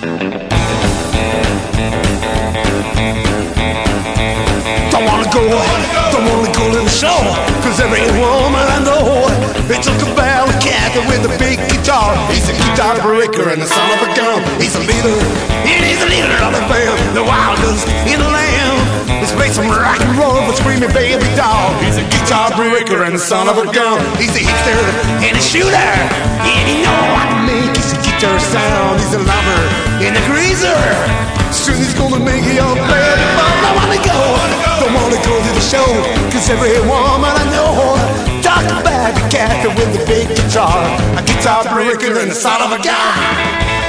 Don't wanna go to the show, cause every woman I know, it's a Cabell cat with a big guitar. He's a guitar breaker and the son of a gun. He's a leader, and he's a leader of the band, the wildest in the land. Let's play some rock and roll for screaming baby doll. He's a guitar breaker and the son of a gun. He's a hipster and a shooter, and he know how to make his guitar sound. He's a lover and a greaser, soon he's gonna make it all bad. I wanna go, don't wanna go to the show, cause every woman I know talk about the cat with the big guitar, a guitar breaker and the son of a gun.